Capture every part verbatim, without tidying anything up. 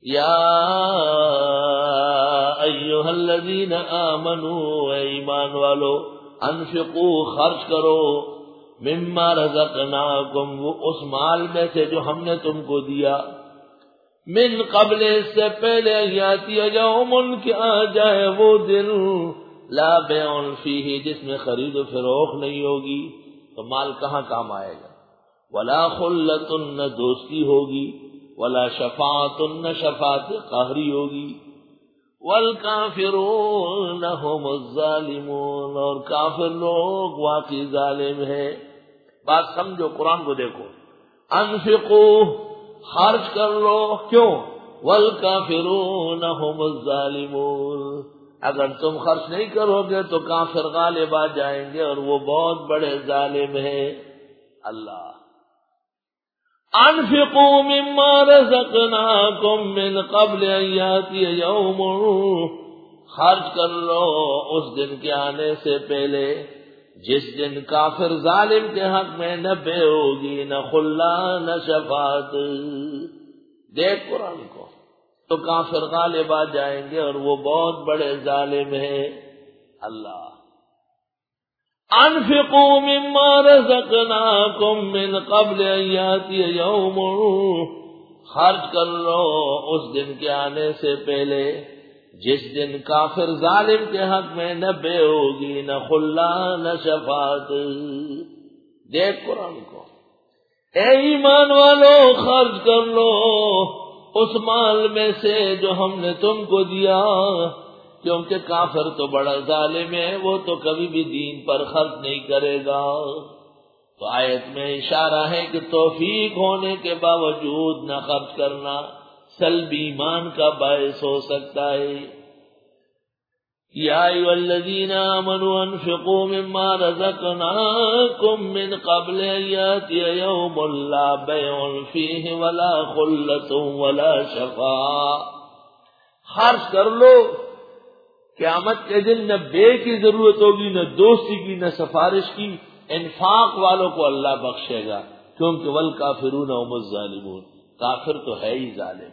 یا ایھا الذین آمنوا، اے ایمان والو، انفقوا، خرچ کرو، مما رزقناکم، وہ اس مال میں سے جو ہم نے تم کو دیا، من قبل، اس سے پہلے، یاتی یوم، کہ آ جائے وہ دن، لا بیع فیہ، جس میں خرید و فروخت نہیں ہوگی، تو مال کہاں کام آئے گا، ولا خلۃ، نہ دوستی ہوگی، ولا شفاعۃ، نہ شفاعت قہری ہوگی، والکافرون هم الظالمون، اور کافر لوگ واقعی ظالم ہے۔ بات سمجھو، قرآن کو دیکھو، انفقوا، خرچ کر لو، کیوں؟ والکافرون هم الظالمون، اگر تم خرچ نہیں کرو گے تو کافر غالب آ جائیں گے اور وہ بہت بڑے ظالم ہیں۔ اللہ، انفقوا مما رزقناکم من قبل ان یاتی یوم، خرچ کر لو اس دن کے آنے سے پہلے جس دن کافر ظالم کے حق میں نہ بے ہوگی، نہ خلا، نہ شفاعت۔ دیکھ قرآن کو، تو کافر غالب آ جائیں گے اور وہ بہت بڑے ظالم ہیں۔ اللہ، انفقوا مما رزقناکم من قبل ان یاتی یوم، خرچ کر لو اس دن کے آنے سے پہلے جس دن کافر ظالم کے حق میں نہ بے ہوگی، نہ خلا، نہ شفاعت۔ دیکھ قرآن کو، اے ایمان والو، خرچ کر لو اس مال میں سے جو ہم نے تم کو دیا، کیونکہ کافر تو بڑا ظالم ہے، وہ تو کبھی بھی دین پر خرچ نہیں کرے گا۔ تو آیت میں اشارہ ہے کہ توفیق ہونے کے باوجود نہ خرچ کرنا سلب ایمان کا باعث ہو سکتا ہے۔ یا ایھا الذین آمنوا انفقوا مما رزقناکم من قبل ان یاتی یوم لا بیع فیہ ولا خلۃ ولا شفاعۃ، خرچ کر لو، قیامت کے دن نہ بے کی ضرورت ہوگی، نہ دوستی کی، نہ سفارش کی۔ انفاق والوں کو اللہ بخشے گا، کیونکہ والکافرون هم الظالمون، کافر تو ہے ہی ظالم۔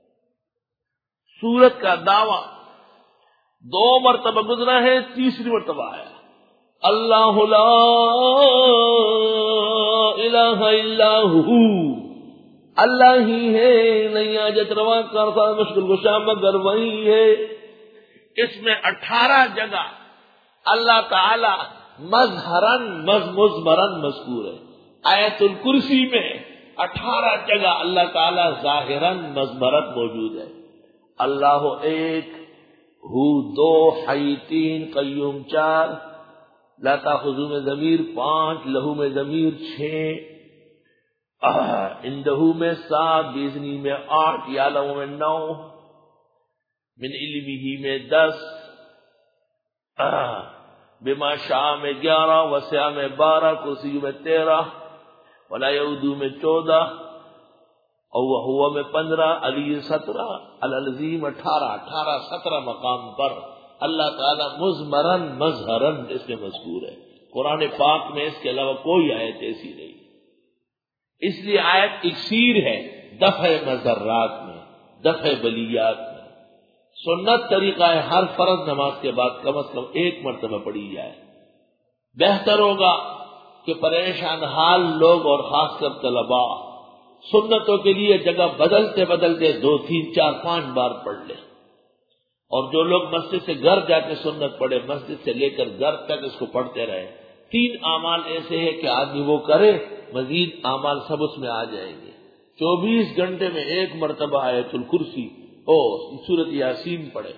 سورت کا دعویٰ دو مرتبہ گزرا ہے، تیسری مرتبہ آیا، اللہ لا الہ الا ہو، اللہ ہی ہے، نہیں حاجت روا کرتا مشکل کشا مگر وہی ہے۔ اس میں اٹھارہ جگہ اللہ تعالی مظہرن مضمرن مذکور ہے۔ آیت الکرسی میں اٹھارہ جگہ اللہ تعالی ظاہرن مضمرن موجود ہے۔ اللہ ایک، ہو دو، حی تین، قیوم چار، لا تاخذو میں ضمیر پانچ، لہو میں ضمیر چھ، اندہو میں سات، بیزنی میں آٹھ، یعلم میں نو، من علمہ میں دس، بما شاء میں گیارہ، وسع میں بارہ، کرسی میں تیرہ، ولا یعودو میں چودہ، اور وہو میں پندرہ، علی سترہ، العظیم اٹھارہ، اٹھارہ سترہ مقام پر اللہ تعالیٰ مضمرن مظہرن اس میں مذکور ہے۔ قرآن پاک میں اس کے علاوہ کوئی آیت ایسی نہیں، اس لیے آیت اکثیر ہے دفع مضرات میں، دفع بلیات میں۔ سنت طریقہ ہے ہر فرض نماز کے بعد کم از کم ایک مرتبہ پڑھی جائے۔ بہتر ہوگا کہ پریشان حال لوگ اور خاص کر طلباء سنتوں کے لیے جگہ بدلتے بدلتے دو تین چار پانچ بار پڑھ لیں، اور جو لوگ مسجد سے گھر جا کے سنت پڑھے، مسجد سے لے کر گھر تک اس کو پڑھتے رہے۔ تین اعمال ایسے ہیں کہ آدمی وہ کرے، مزید اعمال سب اس میں آ جائیں گے۔ چوبیس گھنٹے میں ایک مرتبہ آیت الکرسی اور سورۃ یاسین پڑھے،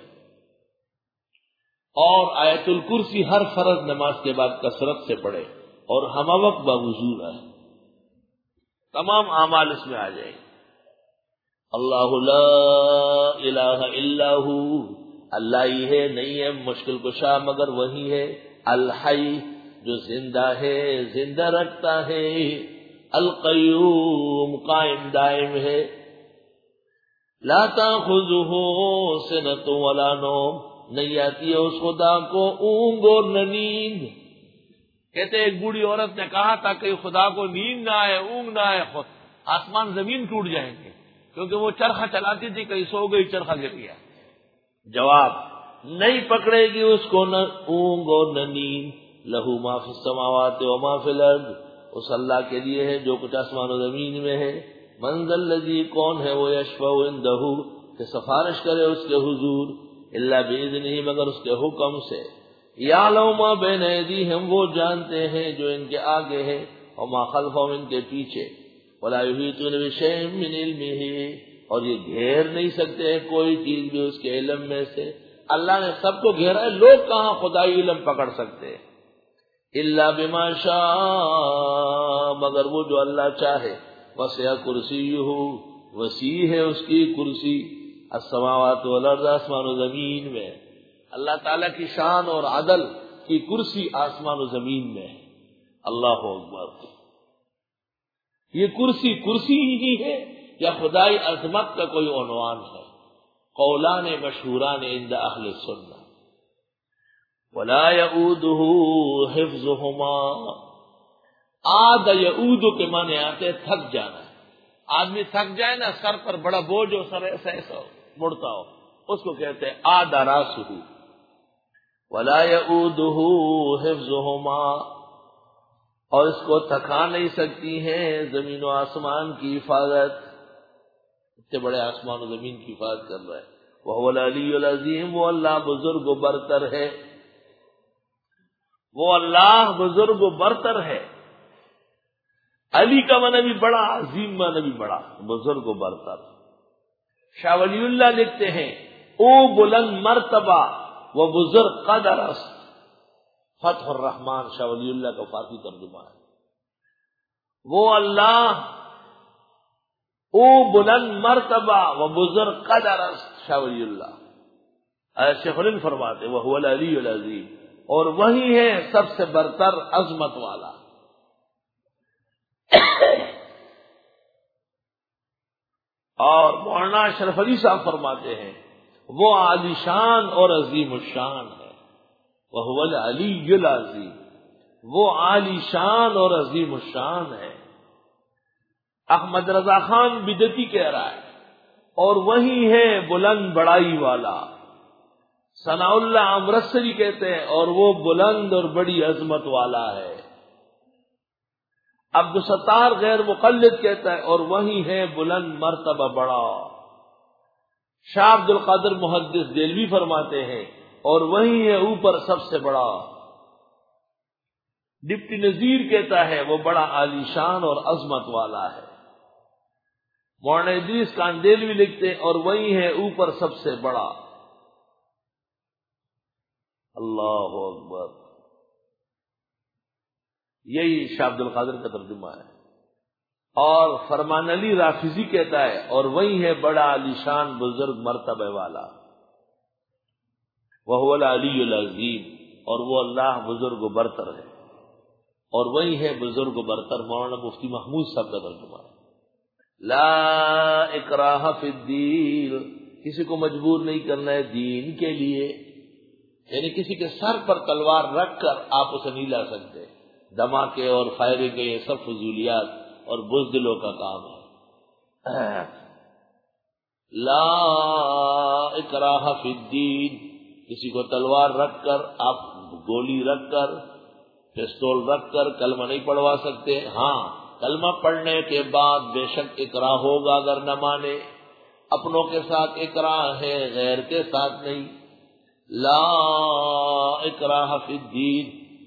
اور آیت الکرسی ہر فرض نماز کے بعد کثرت سے پڑھے، اور ہم وقت باوضو رہے، تمام اعمال اس میں آ جائیں۔ اللہ لا الہ الا ہو، اللہ ہی ہے، نہیں ہے مشکل کشا مگر وہی ہے۔ الحی، جو زندہ ہے، زندہ رکھتا ہے۔ القیوم، قائم دائم ہے۔ لا تاخذہ سنۃ ولا نوم، نہیں آتی ہے اس خدا کو اونگ اور نہ نیند۔ کہتے ایک بوڑھی عورت نے کہا تھا کہ خدا کو نیند نہ آئے، اونگ نہ آئے، خود آسمان زمین ٹوٹ جائیں گے۔ کیونکہ وہ چرخہ چلاتی تھی، کہیں سو گئی چرخہ گر گیا. جواب، نہیں پکڑے گی اس کو نہ اونگ اور نہ نیند. لہو ما فی السماوات و ما فی الارض، اس اللہ کے لیے ہے جو کچھ آسمان و زمین میں ہے. من ذا الذی، کون ہے وہ، یشفع عندہ، کہ سفارش کرے اس کے حضور، الا باذنہ، مگر اس کے حکم سے. یعلم ما بین ایدیہم، وہ جانتے ہیں جو ان کے آگے ہے، اور ما خلفہم، ان کے پیچھے. ولا یحیطون بشیء من علمہ، اور یہ گھیر نہیں سکتے کوئی چیز بھی اس کے علم میں سے. اللہ نے سب کو گھیرا ہے، لوگ کہاں خدائی علم پکڑ سکتے. الا بما شاء، مگر وہ جو اللہ چاہے. وسع کرسیہ، وسیع ہے اس کی کرسی، السماوات والارض، آسمان و زمین میں. اللہ تعالیٰ کی شان اور عدل کی کرسی آسمان و زمین میں ہے. اللہ اکبر. یہ کرسی کرسی ہی ہے یا خدائی عظمت کا کوئی عنوان ہے؟ قولان مشہوران عند اہل السنہ. ولا یعودہ حفظہما، عاد یعود کے معنی آتے تھک جانا. آدمی تھک جائے نا، سر پر بڑا بوجھ ہو، سر ایسا ایسا مڑتا ہو، اس کو کہتے ہیں عاد راسہ. ولا یعودہ حفظہما، اور اس کو تھکا نہیں سکتی ہیں زمین و آسمان کی حفاظت. اتنے بڑے آسمان و زمین کی حفاظت کر رہا ہے. وہو العلی العظیم، وہ اللہ بزرگ و برتر ہے. وہ اللہ بزرگ و برتر ہے. علی کا معنی بھی بڑا، عظیم معنی بھی بڑا، بزرگ و برتر. شاہ ولی اللہ لکھتے ہیں او بلند مرتبہ وہ بزرگ قدر است. فتح الرحمان شاہ ولی اللہ کا فارسی ترجمہ ہے. وہ اللہ او بلند مرتبہ و بزرگ قدر است، شاہ ولی اللہ. شیخ الہند فرماتے وہ العلی العظیم، اور وہی ہے سب سے برتر عظمت والا. اور مولانا اشرف علی صاحب فرماتے ہیں وہ عالی شان اور عظیم الشان ہے. وہ العلی العظیم، وہ عالی شان اور عظیم الشان ہے. احمد رضا خان بدتی کہہ رہا ہے، اور وہی ہے بلند بڑائی والا. ثناء اللہ امرتسری کہتے ہیں اور وہ بلند اور بڑی عظمت والا ہے. عبد الستار غیر مقلد کہتا ہے اور وہی ہے بلند مرتبہ بڑا. شاہ عبد القادر محدث دہلوی فرماتے ہیں اور وہی ہے اوپر سب سے بڑا. ڈپٹی نذیر کہتا ہے وہ بڑا عالی شان اور عظمت والا ہے. مولانا ادریس کاندیلوی لکھتے ہیں اور وہی ہے اوپر سب سے بڑا. اللہ اکبر. یہی شاہ عبد القادر کا ترجمہ ہے. اور فرمان علی رافضی کہتا ہے اور وہی ہے بڑا عالی شان بزرگ مرتبہ والا. وہ العلی العظیم، اور وہ اللہ بزرگ و برتر ہے، اور وہی ہے بزرگ و برتر. مولانا مفتی محمود صاحب کا ترجمہ ہے. لا اکراہ فی الدین، کسی کو مجبور نہیں کرنا ہے دین کے لیے. یعنی کسی کے سر پر تلوار رکھ کر آپ اسے نہیں لا سکتے. دھماکے اور فائرنگ یہ سب فضولیات اور بزدلوں کا کام ہے. لا اکراہ فی الدین، کسی کو تلوار رکھ کر، آپ گولی رکھ کر، پستول رکھ کر کلمہ نہیں پڑھوا سکتے. ہاں کلمہ پڑھنے کے بعد بے شک اقرار ہوگا اگر نہ مانے. اپنوں کے ساتھ اقرار ہے، غیر کے ساتھ نہیں. لا اکراہ فی الدین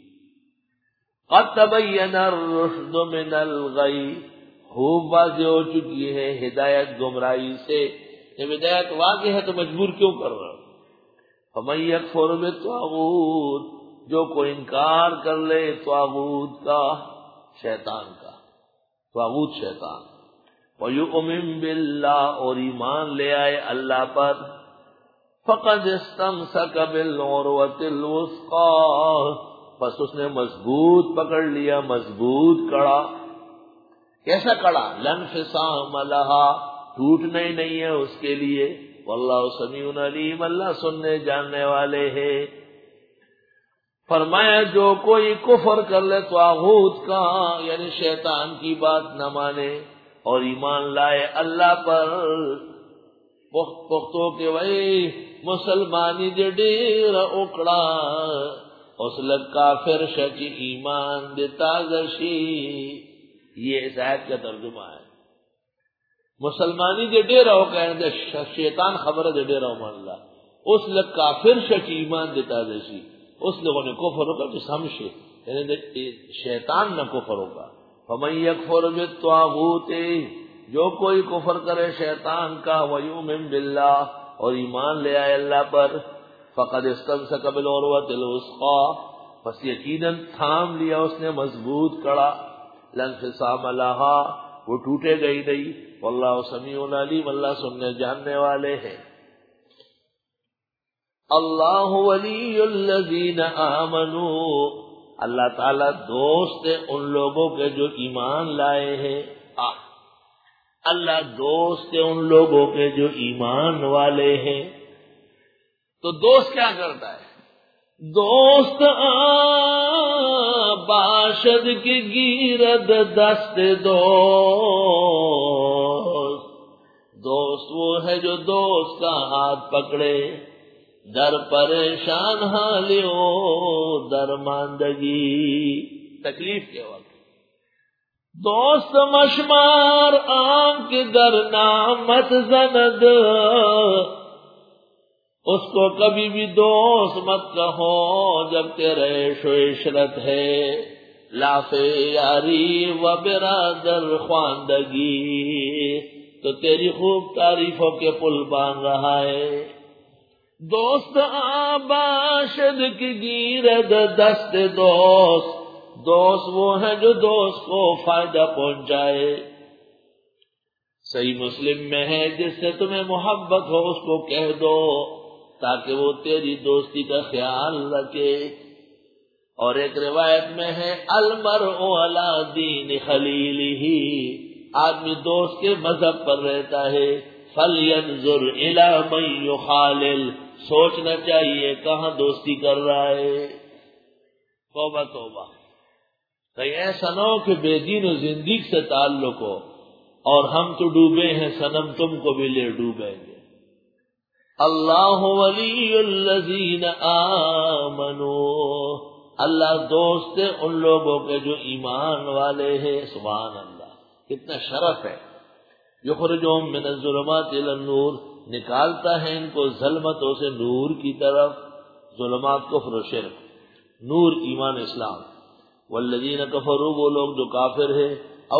قد تبین الرشد من الغی، خوب واضح ہو چکی ہے ہدایت گمراہی سے. جب ہدایت واضح ہے تو مجبور کیوں کر رہا ہوں؟ فمن یکفر بالطاغوت، جو کوئی انکار کر لے طاغوت کا، شیطان کا. طاغوت شیطان. وَيُؤْمِن بِاللَّهِ، اور ایمان لے آئے اللہ پر. فَقَدْ اسْتَمْسَكَ بِالْعُرْوَةِ الْوُثْقَىٰ، بس اس نے مضبوط پکڑ لیا، مضبوط کڑا. کیسا کڑا؟ لَا انفصام لَهَا، ٹوٹنا ہی نہیں ہے اس کے لیے. واللہ سمیع علیم، اللہ سننے جاننے والے ہیں. فرمایا جو کوئی کفر کر لے طاغوت کا، یعنی شیطان کی بات نہ مانے، اور ایمان لائے اللہ پر. پخت پختو کے وئی مسلمانی دے ڈیر اکڑا اس لگ کافر شچ ایمان دے تازشی. یہ اس آیت کا ترجمہ ہے. مسلمانی دے ڈیر ہو کہ شیطان خبر دے ڈیر ہو مان اللہ اس لگ کافر شچ ایمان دے تازشی. اس لوگوں نے کفر ہوگا تو سمجھے یعنی شیطان نہ کفر ہوگا. فمن یکفر بالطاغوت جو کوئی کفر کرے شیطان کا ویؤمن باللہ اور ایمان لے آئے اللہ پر فقد استمسک بالعروۃ الوثقی پس یقیناً تھام لیا اس نے مضبوط کڑا. لا انفصام لها وہ ٹوٹے گئی نہیں. واللہ سمیع علیم اللہ سننے جاننے والے ہیں. اللہ ولی الذین آمنوا اللہ تعالیٰ دوست ہے ان لوگوں کے جو ایمان لائے ہیں. اللہ دوست ہے ان لوگوں کے جو ایمان والے ہیں. تو دوست کیا کرتا ہے؟ دوست آ باشد کی گیرد دست دوست. دوست وہ ہے جو دوست کا ہاتھ پکڑے در پریشان حالیو درماندگی تکلیف کے وقت. دوست مشمار آنکھ در نامت زند اس کو کبھی بھی دوست مت کہو جب تیرے عیش و عشرت ہے. لاف یاری و برادر خواندگی تو تیری خوب تعریفوں کے پل باندھ رہا ہے. دوست آباشد کی گیرد دست دوست دوست وہ ہے جو دوست کو فائدہ پہنچائے. صحیح مسلم میں ہے جس سے تمہیں محبت ہو اس کو کہہ دو تاکہ وہ تیری دوستی کا خیال رکھے. اور ایک روایت میں ہے المرء علی دین خلیلہ آدمی دوست کے مذہب پر رہتا ہے. فلینظر الی من یخالل سوچنا چاہیے کہاں دوستی کر رہا ہے. توبہ توبہ کہیں ایسا نہ ہو کہ بے دین و زندگی سے تعلق ہو اور ہم تو ڈوبے ہیں صنم تم کو بھی لے ڈوبیں گے. اللہ ولی الذین آمنوا اللہ دوست ہے ان لوگوں کے جو ایمان والے ہیں. سبحان اللہ کتنا شرف ہے. یخرجہم من الظلمات الی النور نکالتا ہے ان کو ظلمتوں سے نور کی طرف. ظلمات کفر و شرک نور ایمان اسلام. والذین کفروا وہ لوگ جو کافر ہیں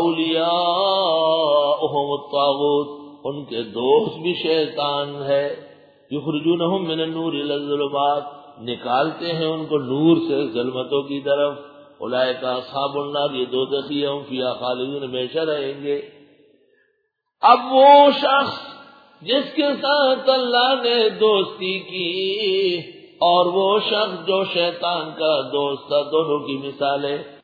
اولیاءہم الطاغوت ان کے دوست بھی شیطان ہے. یخرجونہم من النور الی الظلمات نکالتے ہیں ان کو نور سے ظلمتوں کی طرف. اولئک اصحاب النار یہ دوزخی ہیں ہم فیہا خالدون ہمیشہ رہیں گے. اب وہ شخص جس کے ساتھ اللہ نے دوستی کی اور وہ شخص جو شیطان کا دوست تھا دونوں کی مثالیں